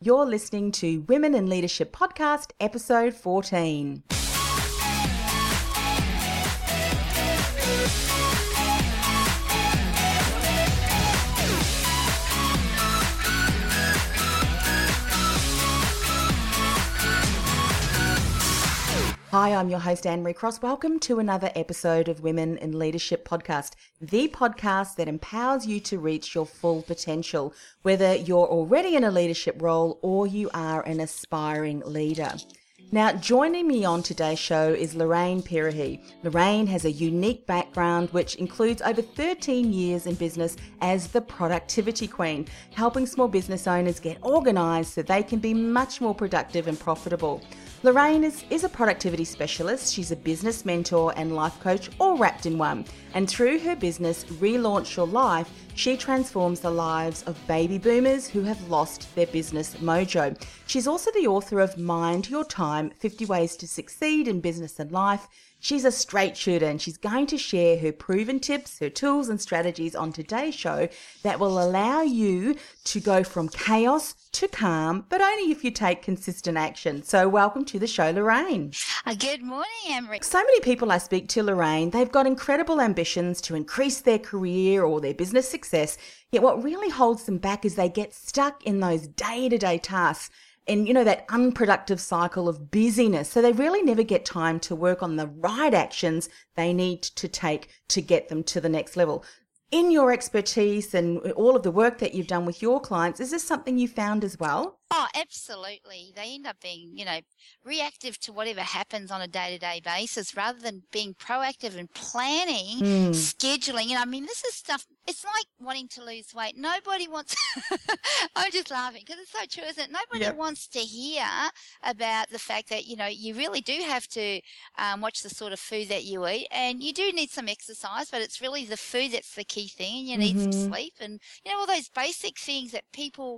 You're listening to Women in Leadership Podcast, episode 14. Hi, I'm your host, Anne-Marie Cross. Welcome to another episode of Women in Leadership Podcast, the podcast that empowers you to reach your full potential, whether you're already in a leadership role or you are an aspiring leader. Now, joining me on today's show is Lorraine Pirahi. Lorraine has a unique background which includes over 13 years in business as the productivity queen, helping small business owners get organised so they can be much more productive and profitable. Lorraine is a productivity specialist. She's a business mentor and life coach, all wrapped in one. And through her business, Relaunch Your Life, she transforms the lives of baby boomers who have lost their business mojo. She's also the author of Mind Your Time, 50 Ways to Succeed in Business and Life. She's a straight shooter and she's going to share her proven tips, her tools and strategies on today's show that will allow you to go from chaos to calm, but only if you take consistent action. So welcome to the show, Lorraine. Good morning, Anne-Marie. So many people I speak to, Lorraine, they've got incredible ambitions to increase their career or their business success, yet what really holds them back is they get stuck in those day-to-day tasks and, that unproductive cycle of busyness. So they really never get time to work on the right actions they need to take to get them to the next level. In your expertise and all of the work that you've done with your clients, is this something you found as well? Oh, absolutely. They end up being, reactive to whatever happens on a day-to-day basis rather than being proactive and planning, scheduling. This is stuff, it's like wanting to lose weight. Nobody wants, I'm just laughing because it's so true, isn't it? Nobody wants to hear about the fact that, you really do have to watch the sort of food that you eat, and you do need some exercise, but it's really the food that's the key thing, and you need some sleep and, all those basic things that people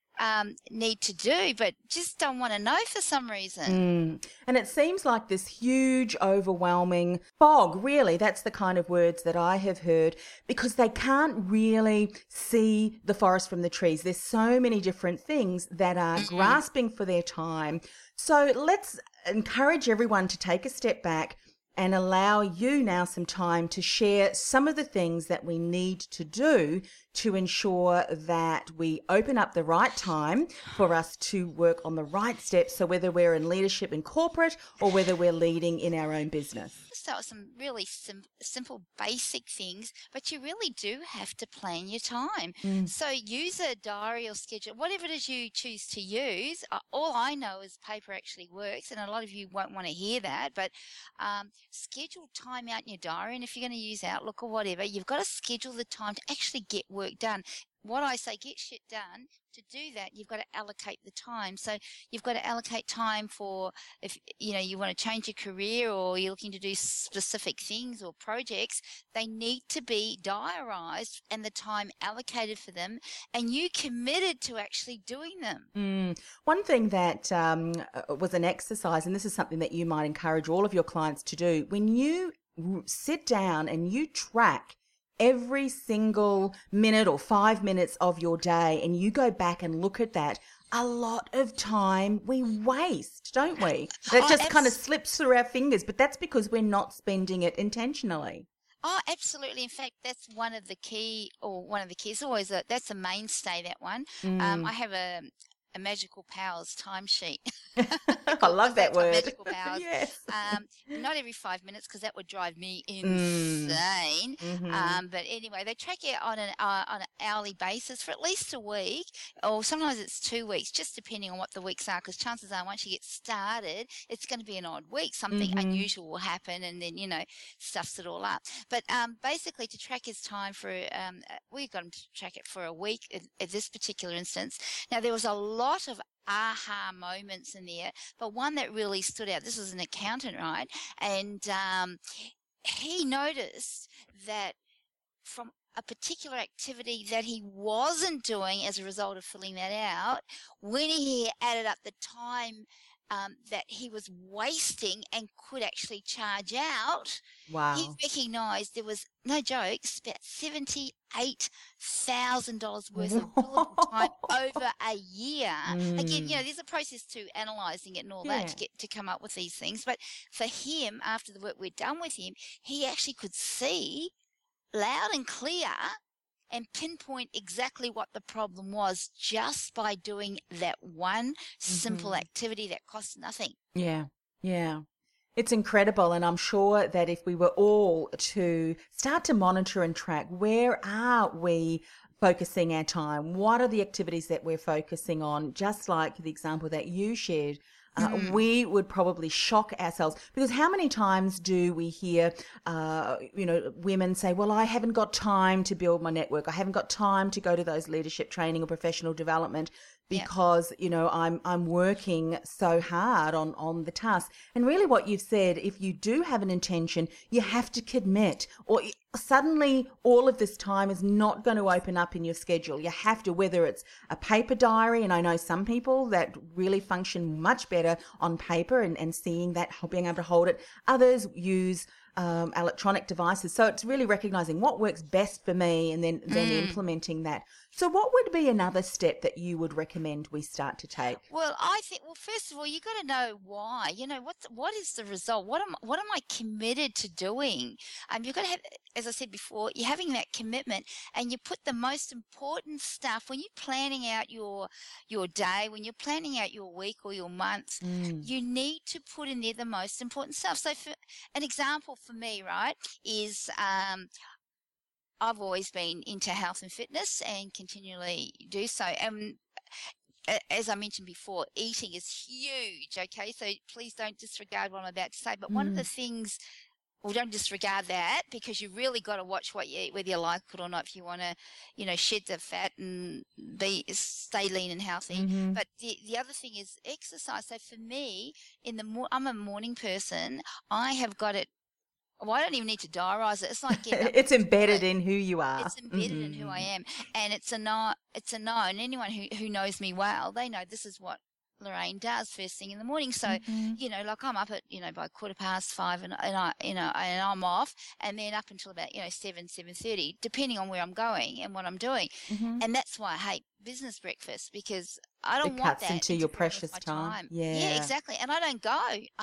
need to do, but just don't want to know for some reason. And it seems like this huge, overwhelming fog, really, that's the kind of words that I have heard, because they can't really see the forest from the trees. There's so many different things that are grasping for their time. So let's encourage everyone to take a step back and allow you now some time to share some of the things that we need to do to ensure that we open up the right time for us to work on the right steps. So whether we're in leadership in corporate or whether we're leading in our own business. Start with some really simple, basic things, but you really do have to plan your time. So use a diary or schedule, whatever it is you choose to use. All I know is paper actually works, and a lot of you won't want to hear that, but schedule time out in your diary. And if you're going to use Outlook or whatever, you've got to schedule the time to actually get work done. What I say, get shit done. To do that, you've got to allocate the time. So you've got to allocate time for, if you want to change your career or you're looking to do specific things or projects, they need to be diarised and the time allocated for them, and you committed to actually doing them. One thing that was an exercise, and this is something that you might encourage all of your clients to do, when you sit down and you track every single minute or 5 minutes of your day and you go back and look at that, a lot of time we waste, don't we? That just kind of slips through our fingers, but that's because we're not spending it intentionally. Oh, absolutely. In fact, that's one of the keys, always that's a mainstay, that one. I have a magical powers timesheet. I love that word. Magical powers. Yes. Not every 5 minutes, because that would drive me insane. But anyway, they track it on an hourly basis for at least a week, or sometimes it's 2 weeks, just depending on what the weeks are, because chances are once you get started, it's going to be an odd week. Something unusual will happen, and then, stuffs it all up. But basically, to track his time for, we got him to track it for a week at this particular instance. Now, there was a lot of aha moments in there, but one that really stood out, this was an accountant, right? And he noticed that from a particular activity that he wasn't doing as a result of filling that out, when he added up the time that he was wasting and could actually charge out, he Wow. recognised there was, no joke, about $78,000 worth of billable time Whoa. over a year. Again, Mm. there's a process to analysing it and all that Yeah. to get to come up with these things. But for him, after the work we'd done with him, he actually could see loud and clear and pinpoint exactly what the problem was just by doing that one simple Mhm. activity that costs nothing. Yeah. Yeah. It's incredible. And I'm sure that if we were all to start to monitor and track, where are we focusing our time? What are the activities that we're focusing on? Just like the example that you shared, Mm, we would probably shock ourselves, because how many times do we hear, women say, well, I haven't got time to build my network. I haven't got time to go to those leadership training or professional development yeah. because, I'm working so hard on the task. And really what you've said, if you do have an intention, you have to commit, or suddenly all of this time is not going to open up in your schedule. You have to, whether it's a paper diary, and I know some people that really function much better on paper and seeing that, being able to hold it. Others use electronic devices. So it's really recognizing what works best for me and then Mm. implementing that. So what would be another step that you would recommend we start to take? Well, I think, well, first of all, you got to know why. What is the result? What am I committed to doing? You've got to have, as I said before, you're having that commitment, and you put the most important stuff when you're planning out your day, when you're planning out your week or your month. Mm. You need to put in there the most important stuff. So, for an example for me, right, is I've always been into health and fitness and continually do so. And as I mentioned before, eating is huge. Okay, so please don't disregard what I'm about to say. But one of the Mm. things, well, don't disregard that, because you really got to watch what you eat, whether you like it or not, if you want to, shed the fat and stay lean and healthy. Mm-hmm. But the other thing is exercise. So for me, I'm a morning person. I have got it. Well, I don't even need to diarise it. It's like getting up It's next to embedded it. in who you are. It's embedded in who I Mm-hmm. am, and it's a no. It's a no. And anyone who knows me well, they know this is what Lorraine does first thing in the morning. So, Mm-hmm. like I'm up at by 5:15, and I'm off, and then up until about 7:30, depending on where I'm going and what I'm doing. Mm-hmm. And that's why I hate business breakfast, because I don't It want cuts that into your interfering with precious my time. time. Yeah, Yeah. exactly. And I don't go.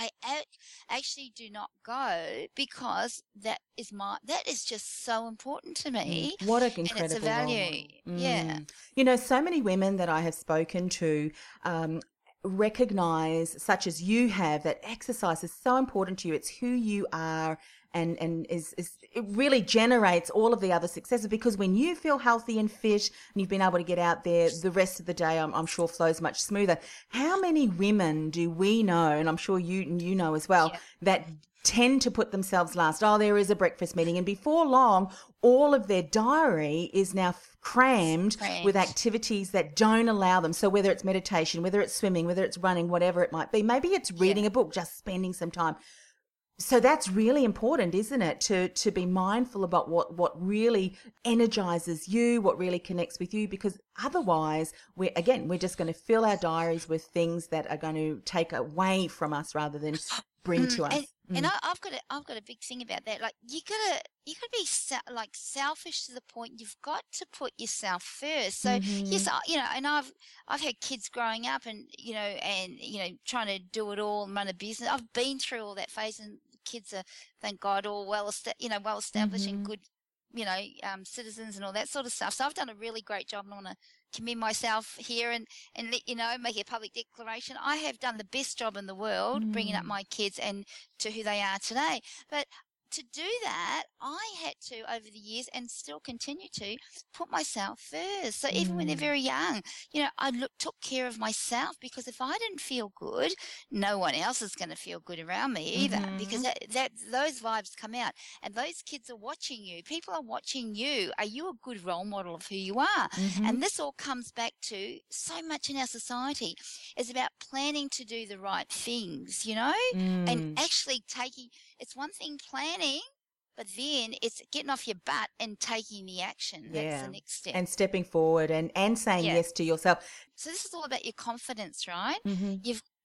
Actually do not go, because that is just so important to Mm. me, What an and it's a incredible role value. model. Yeah. Mm. So many women that I have spoken to um, recognize, such as you have, that exercise is so important to you. It's who you are, and is it really generates all of the other successes, because when you feel healthy and fit and you've been able to get out there, the rest of the day I'm sure flows much smoother. How many women do we know, and I'm sure you know as well, Yeah. that tend to put themselves last? Oh, there is a breakfast meeting, and before long all of their diary is now crammed with Crammed. activities that don't allow them. So whether it's meditation, whether it's swimming, whether it's running, whatever it might be, maybe it's Yeah. reading a book, just spending some time. So that's really important, isn't it? To be mindful about what really energizes you, what really connects with you, because otherwise we're just going to fill our diaries with things that are going to take away from us rather than bring Mm, to us. and I've got a big thing about that. Like, you gotta be selfish to the point you've got to put yourself first. So Mm-hmm. yes, and I've had kids growing up, and trying to do it all and run a business. I've been through all that phase, and kids are, thank God, all well established and Mm-hmm. good, citizens and all that sort of stuff. So I've done a really great job, and I want to commend myself here, and let make a public declaration. I have done the best job in the world bringing up Mm. my kids and to who they are today. But to do that, I had to, over the years, and still continue to, put myself first. So even when they're Mm. very young, I took care of myself, because if I didn't feel good, no one else is going to feel good around me either, because Mm-hmm. that those vibes come out, and those kids are watching you. People are watching you. Are you a good role model of who you are? Mm-hmm. And this all comes back to so much in our society is about planning to do the right things, and Mm. actually it's one thing planning, but then it's getting off your butt and taking the action. That's the Yeah. next step. And stepping forward and saying Yeah. yes to yourself. So this is all about your confidence, right? Mm-hmm. You've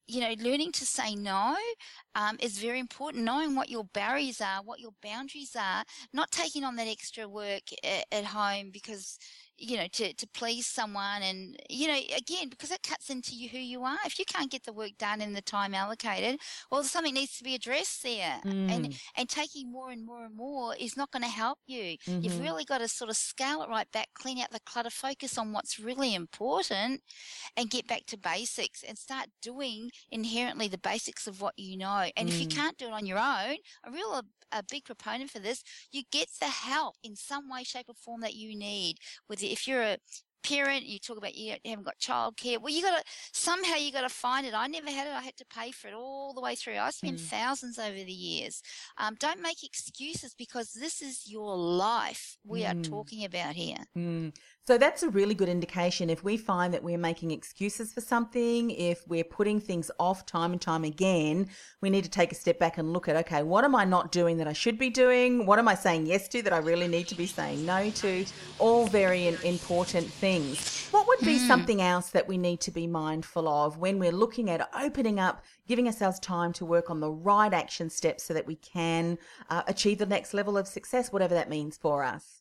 learning to say no is very important. Knowing what your barriers are, what your boundaries are, not taking on that extra work at home because, to please someone. And, again, because it cuts into who you are. If you can't get the work done in the time allocated, well, something needs to be addressed there. And taking more and more and more is not going to help you. You've really got to sort of scale it right back, clean out the clutter, focus on what's really important, and get back to basics and start doing inherently the basics of what you know. And if you can't do it on your own, a big proponent for this, you get the help in some way, shape or form that you need. If you're a parent, you talk about you haven't got childcare. Well, you got to find it. I never had it. I had to pay for it all the way through. I spent thousands over the years. Don't make excuses, because this is your life we are talking about here. So that's a really good indication. If we find that we're making excuses for something, if we're putting things off time and time again, we need to take a step back and look at, okay, what am I not doing that I should be doing? What am I saying yes to that I really need to be saying no to? All very important things. What would be something else that we need to be mindful of when we're looking at opening up, giving ourselves time to work on the right action steps so that we can achieve the next level of success, whatever that means for us?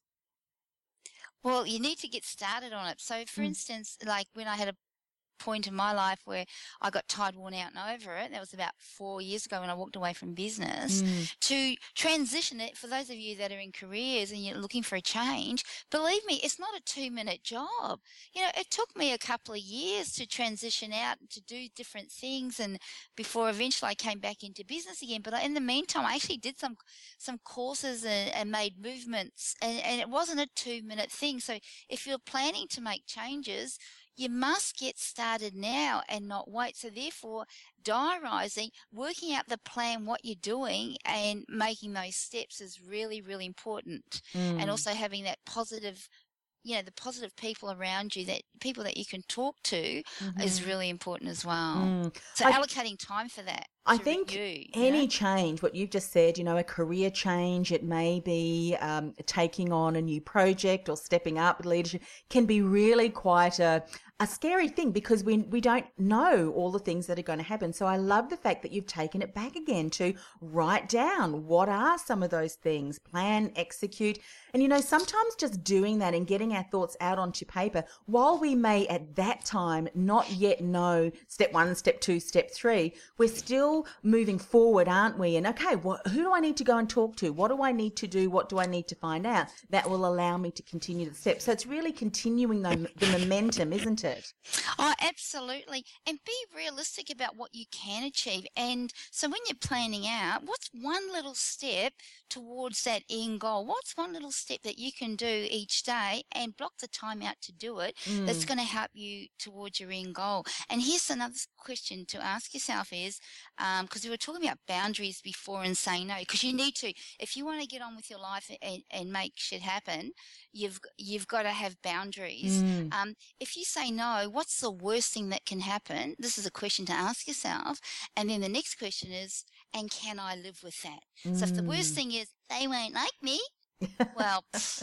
Well, you need to get started on it. So, for instance, like when I had a point in my life where I got tired, worn out and over it, that was about 4 years ago when I walked away from business, to transition it. For those of you that are in careers and you're looking for a change, believe me, it's not a 2-minute job. It took me a couple of years to transition out and to do different things, and before eventually I came back into business again. But in the meantime, I actually did some courses and made movements, and it wasn't a 2-minute thing. So if you're planning to make changes, you must get started now and not wait. So therefore, diarising, working out the plan, what you're doing, and making those steps is really, really important. And also having that positive, the positive people around you, that people that you can talk to, is really important as well. So allocating time for that. I think any change, what you've just said, a career change, it may be taking on a new project or stepping up leadership, can be really quite a scary thing, because we don't know all the things that are going to happen. So I love the fact that you've taken it back again to write down what are some of those things, plan, execute. And, sometimes just doing that and getting our thoughts out onto paper, while we may at that time not yet know step 1, step 2, step 3, we're still moving forward, aren't we? And okay, who do I need to go and talk to? What do I need to do? What do I need to find out? That will allow me to continue the steps. So it's really continuing the momentum, isn't it? Oh, absolutely. And be realistic about what you can achieve. And so when you're planning out, what's one little step towards that end goal? What's one little step that you can do each day, and block the time out to do it, that's going to help you towards your end goal? And here's another question to ask yourself is, because we were talking about boundaries before and saying no, because you need to. If you want to get on with your life and make shit happen, you've got to have boundaries. If you say no, what's the worst thing that can happen? This is a question to ask yourself. And then the next question is, and can I live with that? So if the worst thing is they won't like me, well,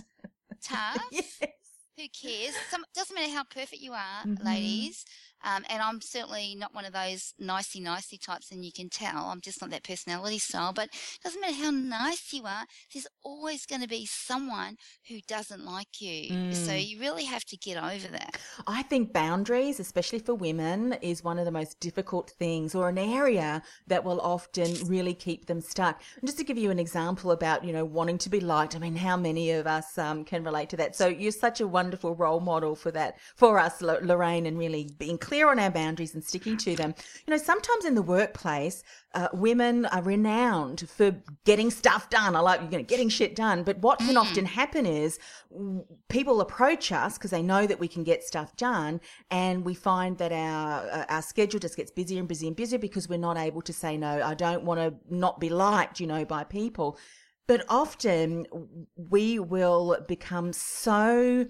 tough. Yes. Who cares? Doesn't matter how perfect you are, ladies. And I'm certainly not one of those nicey types, and you can tell I'm just not that personality style. But it doesn't matter how nice you are, there's always going to be someone who doesn't like you. So you really have to get over that. I think boundaries, especially for women, is one of the most difficult things, or an area that will often really keep them stuck. And just to give you an example about, wanting to be liked, I mean, how many of us can relate to that? So you're such a wonderful role model for that, for us, Lorraine, and really being clear on our boundaries and sticking to them. Sometimes in the workplace, women are renowned for getting stuff done. I like, getting shit done. But what can often happen is people approach us because they know that we can get stuff done, and we find that our schedule just gets busier and busier and busier because we're not able to say no. I don't want to not be liked, by people. But often we will become so,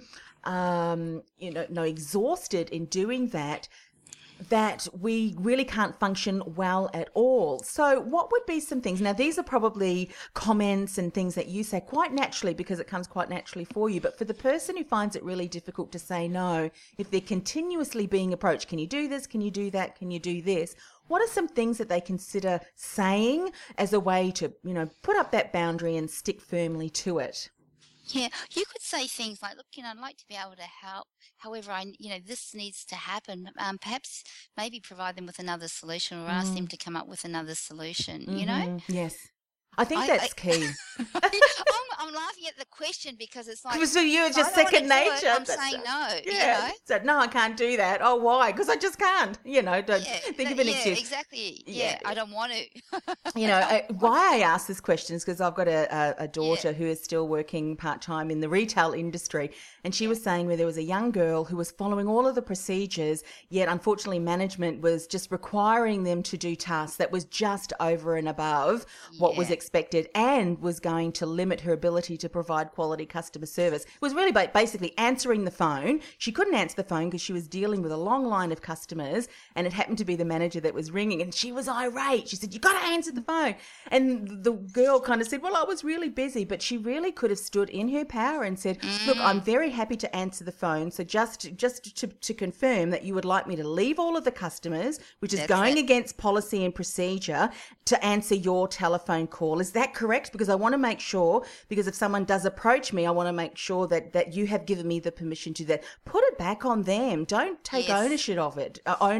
exhausted in doing that we really can't function well at all. So what would be some things? Now, these are probably comments and things that you say quite naturally because it comes quite naturally for you. But for the person who finds it really difficult to say no, if they're continuously being approached, can you do this? Can you do that? Can you do this? what are some things that they consider saying as a way to, put up that boundary and stick firmly to it? Yeah, you could say things like, look, I'd like to be able to help. However, this needs to happen. Perhaps maybe provide them with another solution or ask them to come up with another solution. Yes. I think that's key. I'm laughing at the question because it's like, so you're just second nature. I'm saying no. Yeah. So no, I can't do that. Oh, why? Because I just can't. Don't think of an excuse. Exactly. Yeah, I don't want to. Why I ask this question is because I've got a daughter who is still working part-time in the retail industry, and she was saying where there was a young girl who was following all of the procedures, yet unfortunately management was just requiring them to do tasks that was just over and above what was expected, and was going to limit her ability to provide quality customer service. It was really basically answering the phone. She couldn't answer the phone because she was dealing with a long line of customers, and it happened to be the manager that was ringing, and she was irate. She said, "You got to answer the phone." And the girl kind of said, "Well, I was really busy," but she really could have stood in her power and said, "Look, I'm very happy to answer the phone. So just to confirm that you would like me to leave all of the customers, which is going against policy and procedure, to answer your telephone call. Is that correct? Because I want to make sure, because if someone does approach me, I want to make sure that you have given me the permission to that." Put it back on them. Don't take ownership of it.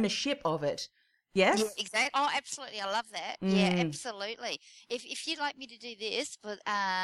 Yes? Yeah, exactly. Oh, absolutely. I love that. Yeah, absolutely. If you'd like me to do this, but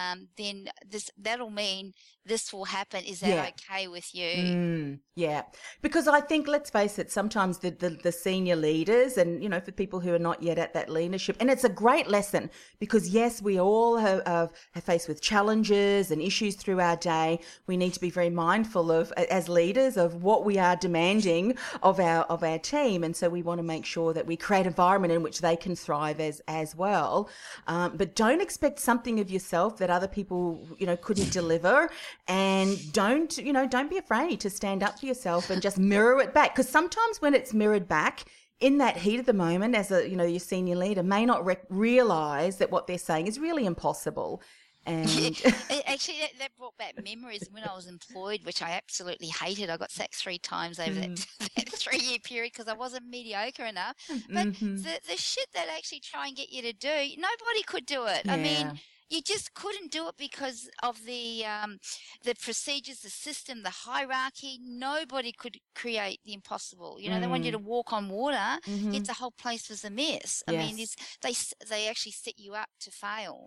then that'll mean this will happen. Is that okay with you? Yeah. Because I think, let's face it, sometimes the senior leaders and, for people who are not yet at that leadership, and it's a great lesson because, yes, we all have faced with challenges and issues through our day. We need to be very mindful of, as leaders, of what we are demanding of our team. And so we want to make sure that we create an environment in which they can thrive as well. But don't expect something of yourself that other people, couldn't deliver. And don't be afraid to stand up for yourself and just mirror it back. Because sometimes when it's mirrored back, in that heat of the moment, as your senior leader may not realise that what they're saying is really impossible. And actually, that brought back memories when I was employed, which I absolutely hated. I got sacked 3 times over that 3-year period because I wasn't mediocre enough. But the shit that actually try and get you to do, nobody could do it. Yeah. I mean, you just couldn't do it because of the procedures, the system, the hierarchy. Nobody could create the impossible. They want you to walk on water, yet the whole place was a mess. I mean, they actually set you up to fail.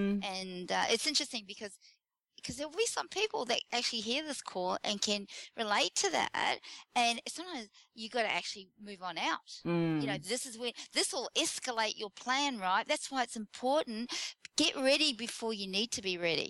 And it's interesting because there'll be some people that actually hear this call and can relate to that, and sometimes you got to actually move on out. This is when this will escalate your plan, right? That's why it's important. Get ready before you need to be ready.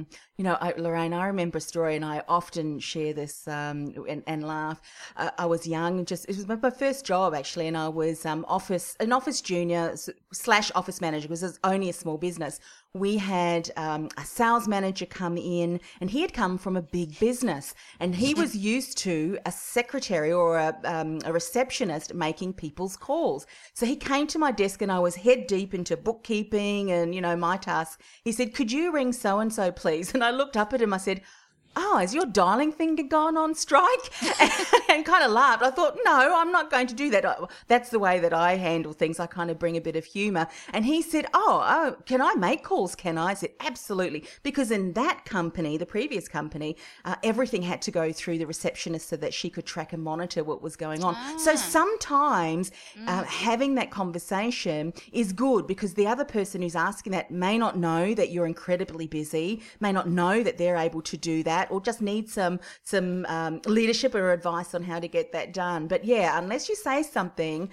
Lorraine, I remember a story, and I often share this and laugh. I was young, it was my first job actually, and I was an office junior / office manager because it was only a small business. We had a sales manager come in, and he had come from a big business, and he was used to a secretary or a receptionist making people's calls. So he came to my desk, and I was head deep into bookkeeping and, my task. He said, "Could you ring so-and-so, please?" And I looked up at him. I said, "Oh, has your dialing finger gone on strike?" and kind of laughed. I thought, no, I'm not going to do that. That's the way that I handle things. I kind of bring a bit of humour. And he said, oh, can I make calls? Can I? I said, absolutely. Because in that company, the previous company, everything had to go through the receptionist so that she could track and monitor what was going on. So sometimes having that conversation is good because the other person who's asking that may not know that you're incredibly busy, may not know that they're able to do that, or just need some leadership or advice on how to get that done. But yeah, unless you say something,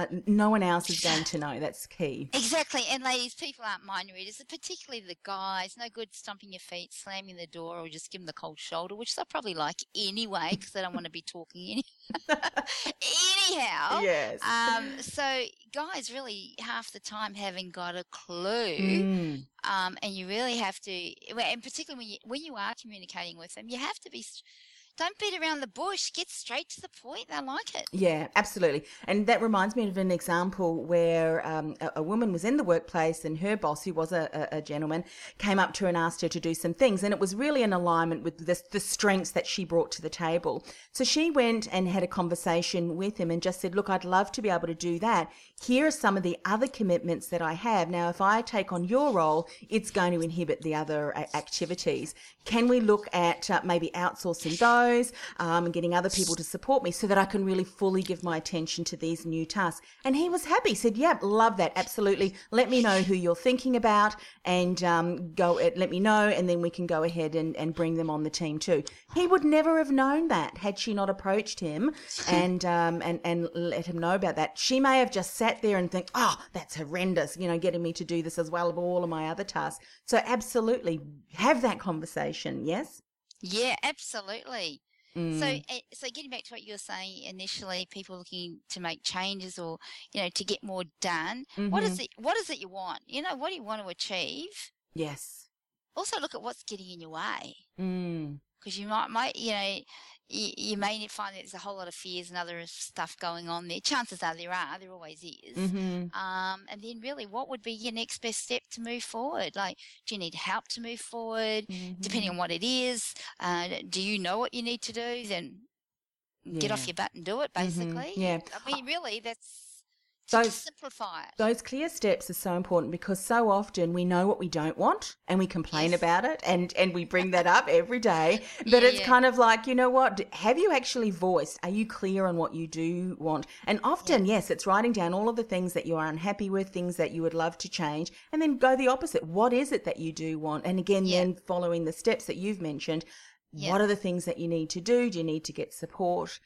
no one else is going to know. That's key. Exactly. And ladies, people aren't mind readers, particularly the guys. No good stomping your feet, slamming the door, or just give them the cold shoulder, which they'll probably like anyway because they don't want to be talking anyhow. Yes. So guys really half the time haven't got a clue. And you really have to, and particularly when you are communicating with them, you have to be Don't beat around the bush. Get straight to the point. I like it. Yeah, absolutely. And that reminds me of an example where a woman was in the workplace and her boss, who was a gentleman, came up to her and asked her to do some things. And it was really in alignment with the strengths that she brought to the table. So she went and had a conversation with him and just said, look, I'd love to be able to do that. Here are some of the other commitments that I have. Now, if I take on your role, it's going to inhibit the other activities. Can we look at maybe outsourcing those and getting other people to support me so that I can really fully give my attention to these new tasks? And he was happy. He said, yep, love that. Absolutely. Let me know who you're thinking about and let me know, and then we can go ahead and bring them on the team too. He would never have known that had she not approached him and let him know about that. She may have just sat there and think, oh, that's horrendous, getting me to do this as well as all of my other tasks. So absolutely have that conversation. Yes? Yeah, absolutely. So getting back to what you were saying initially, people looking to make changes or, to get more done. Mm-hmm. What is it you want? What do you want to achieve? Yes. Also look at what's getting in your way. Mm. Because you might, you may find that there's a whole lot of fears and other stuff going on there. Chances are there always is. Mm-hmm. And then really, what would be your next best step to move forward? Like, do you need help to move forward? Mm-hmm. Depending on what it is, do you know what you need to do? Then get off your butt and do it, basically. Mm-hmm. Yeah. I mean, really, that's... Just simplify it. Those clear steps are so important because so often we know what we don't want and we complain about it and we bring that up every day. But it's kind of like, you know what? Have you actually voiced? Are you clear on what you do want? And often, yes, it's writing down all of the things that you are unhappy with, things that you would love to change, and then go the opposite. What is it that you do want? And again, then following the steps that you've mentioned, what are the things that you need to do? Do you need to get support?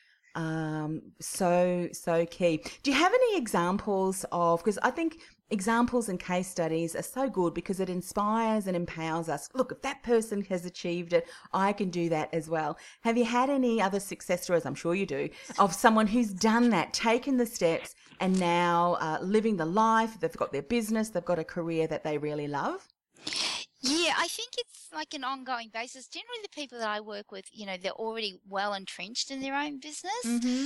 So key. Do you have any examples of, because I think examples and case studies are so good because it inspires and empowers us. Look, if that person has achieved it, I can do that as well. Have you had any other success stories, I'm sure you do, of someone who's done that, taken the steps and now living the life, they've got their business, they've got a career that they really love? Yeah, I think it's like an ongoing basis. Generally, the people that I work with, they're already well entrenched in their own business. Mm-hmm.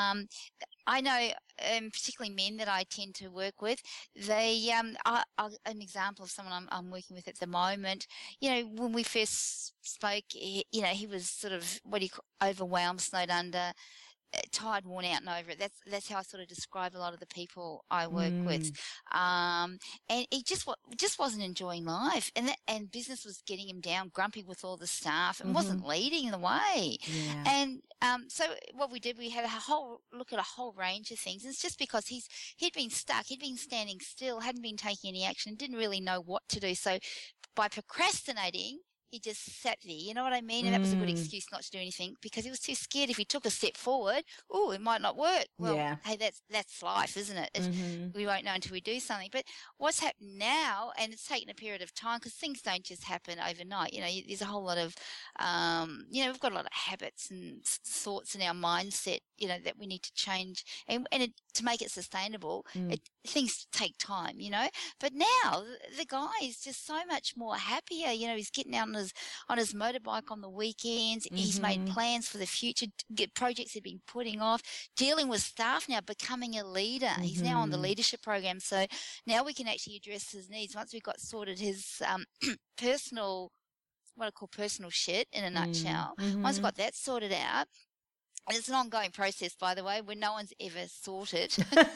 I know, particularly men that I tend to work with, they are an example of someone I'm working with at the moment. When we first spoke, he was sort of overwhelmed, snowed under, tired, worn out, and over it. That's how I sort of describe a lot of the people I work with. And he just wasn't enjoying life, and business was getting him down, grumpy with all the staff, and wasn't leading the way. Yeah. And so what we did, we had a whole look at a whole range of things. And it's just because he'd been stuck, he'd been standing still, hadn't been taking any action, didn't really know what to do. So by procrastinating, he just sat there, you know what I mean? And that was a good excuse not to do anything because he was too scared if he took a step forward, it might not work. Well, hey, that's life, isn't it? We won't know until we do something. But what's happened now, and it's taken a period of time because things don't just happen overnight. There's a whole lot of, we've got a lot of habits and thoughts in our mindset, that we need to change. And to make it sustainable, things take time, But now the guy is just so much more happier. He's getting out on his motorbike on the weekends. He's made plans for the future, projects he'd been putting off, dealing with staff now, becoming a leader. He's now on the leadership program. So now we can actually address his needs. Once we've got sorted his personal, what I call personal shit in a nutshell, once we've got that sorted out, and it's an ongoing process, by the way, where no one's ever sorted.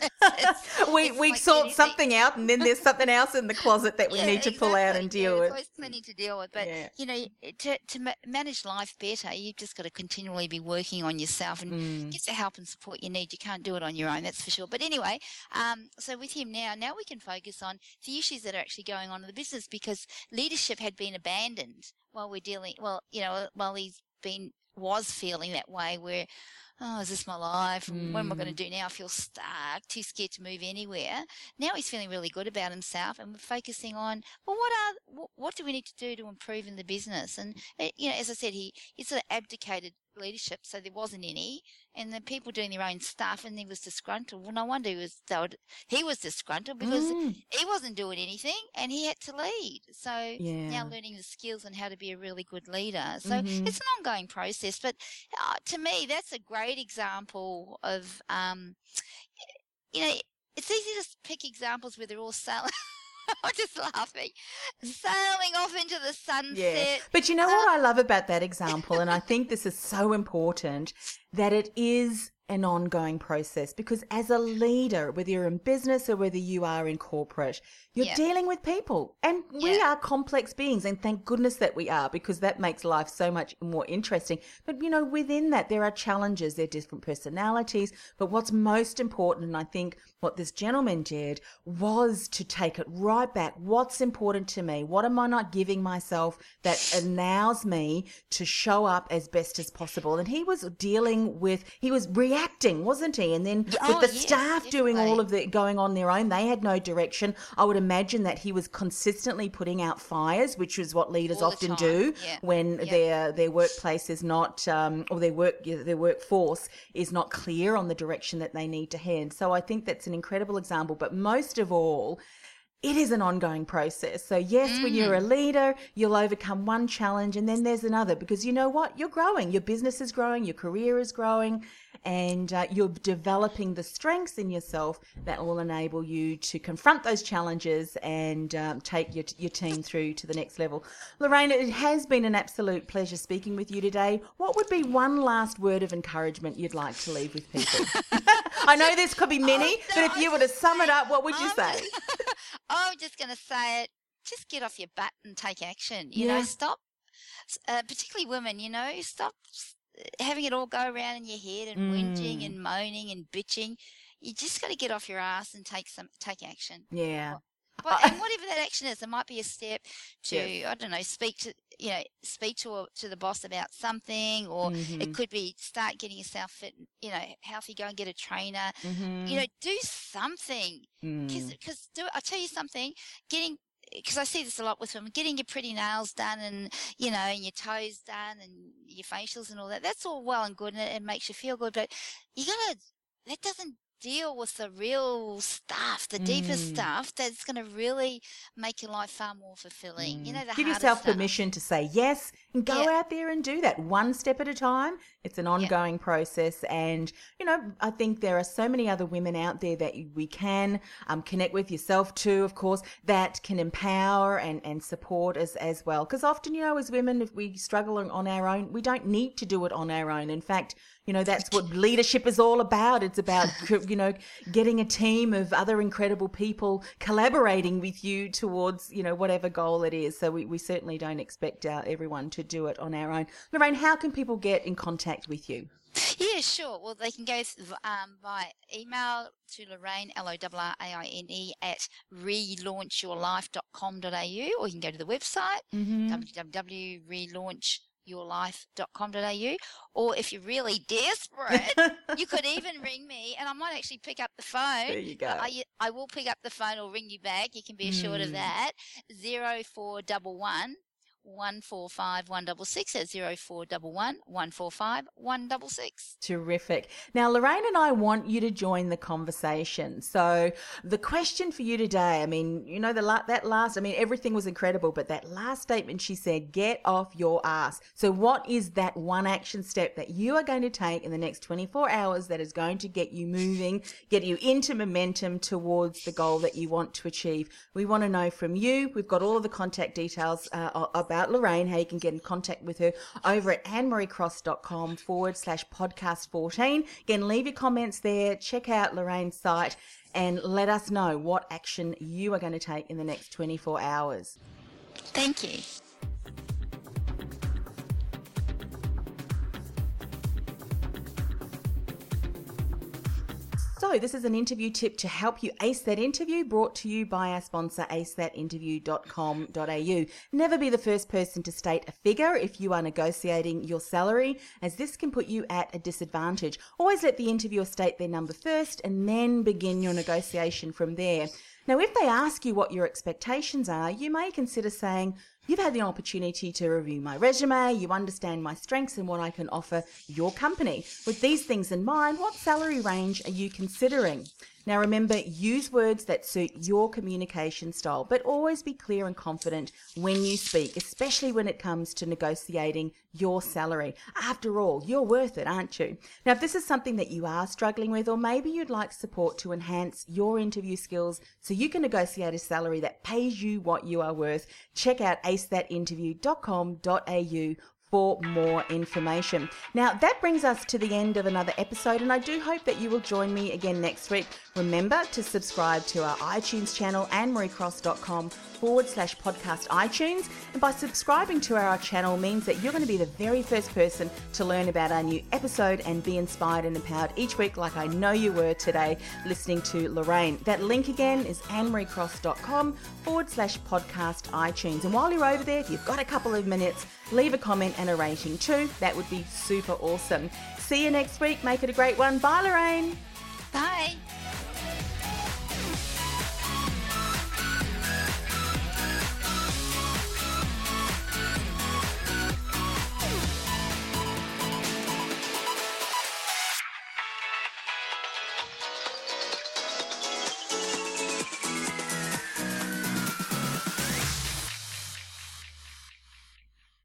We like sort anything. something out, and then there's something else in the closet that we need to pull out and deal with. There's always plenty to deal with. But, to manage life better, you've just got to continually be working on yourself and get the help and support you need. You can't do it on your own, that's for sure. But anyway, so with him now we can focus on the issues that are actually going on in the business because leadership had been abandoned while while was feeling that way where, is this my life? What am I going to do now? I feel stuck, too scared to move anywhere. Now he's feeling really good about himself and we're focusing on, what do we need to do to improve in the business? And, as I said, he sort of abdicated leadership, so there wasn't any, and the people doing their own stuff, and he was disgruntled. Well, no wonder he was disgruntled because he wasn't doing anything, and he had to lead. So now learning the skills on how to be a really good leader. So it's an ongoing process, but to me, that's a great example of, it's easy to pick examples where they're all sailing. I'm just laughing. Sailing off into the sunset. Yeah. But you know what I love about that example, and I think this is so important, that it is an ongoing process, because as a leader, whether you're in business or whether you are in corporate, you're dealing with people, and we are complex beings, and thank goodness that we are, because that makes life so much more interesting. But, within that, there are challenges, there are different personalities, but what's most important, and I think what this gentleman did, was to take it right back. What's important to me? What am I not giving myself that allows me to show up as best as possible? And he was he was reacting, wasn't he? And then with the staff doing all of the going on their own, they had no direction. I would imagine that he was consistently putting out fires, which is what leaders often do when their workplace is not, or their workforce is not clear on the direction that they need to head. So I think that's an incredible example. But most of all, it is an ongoing process. So yes, when you're a leader, you'll overcome one challenge and then there's another, because you know what? You're growing. Your business is growing. Your career is growing. And you're developing the strengths in yourself that will enable you to confront those challenges and take your team through to the next level. Lorraine, it has been an absolute pleasure speaking with you today. What would be one last word of encouragement you'd like to leave with people? I know this could be many, but if you were to sum it up, what would you say? I'm just going to say it. Just get off your butt and take action. Stop, particularly women, stop having it all go around in your head and whinging and moaning and bitching. You just got to get off your ass and take action. Yeah. And whatever that action is, it might be a step to, I don't know, speak to the boss about something, or it could be start getting yourself fit, healthy, go and get a trainer, do something. Because I'll tell you something, because I see this a lot with women, getting your pretty nails done and, and your toes done and your facials and all that, that's all well and good, and it makes you feel good, but that doesn't deal with the real stuff, the deeper stuff that's going to really make your life far more fulfilling. Give yourself permission to say yes and go out there and do that one step at a time. It's an ongoing process. And, I think there are so many other women out there that we can connect with, yourself too, of course, that can empower and support as well. Because often, as women, if we struggle on our own, we don't need to do it on our own. In fact, that's what leadership is all about. It's about, getting a team of other incredible people collaborating with you towards, whatever goal it is. So we certainly don't expect everyone to do it on our own. Lorraine, how can people get in contact with you? Yeah, sure. Well, they can go by email to Lorraine, LORRAINE, at relaunchyourlife.com.au, or you can go to the website, www.relaunchyourlife.com.au, or if you're really desperate, you could even ring me and I might actually pick up the phone. There you go. I will pick up the phone or ring you back. You can be assured of that. 0411 145 166. That's 0411 145 166. Terrific. Now, Lorraine and I want you to join the conversation. So the question for you today, everything was incredible, but that last statement she said, get off your ass. So what is that one action step that you are going to take in the next 24 hours that is going to get you moving, get you into momentum towards the goal that you want to achieve? We want to know from you. We've got all of the contact details about Lorraine, how you can get in contact with her over at annemariecross.com/podcast 14. Again, leave your comments there, check out Lorraine's site, and let us know what action you are going to take in the next 24 hours. Thank you. So this is an interview tip to help you ace that interview, brought to you by our sponsor, acethatinterview.com.au. Never be the first person to state a figure if you are negotiating your salary, as this can put you at a disadvantage. Always let the interviewer state their number first and then begin your negotiation from there. Now, if they ask you what your expectations are, you may consider saying, you've had the opportunity to review my resume, you understand my strengths and what I can offer your company. With these things in mind, what salary range are you considering? Now remember, use words that suit your communication style, but always be clear and confident when you speak, especially when it comes to negotiating your salary. After all, you're worth it, aren't you? Now, if this is something that you are struggling with, or maybe you'd like support to enhance your interview skills so you can negotiate a salary that pays you what you are worth, check out acethatinterview.com.au for more information. Now, that brings us to the end of another episode, and I do hope that you will join me again next week. Remember to subscribe to our iTunes channel, annemariecross.com/podcast iTunes. And by subscribing to our channel means that you're going to be the very first person to learn about our new episode and be inspired and empowered each week, like I know you were today listening to Lorraine. That link again is annemariecross.com/podcast iTunes. And while you're over there, if you've got a couple of minutes, leave a comment and a rating too. That would be super awesome. See you next week. Make it a great one. Bye, Lorraine. Bye.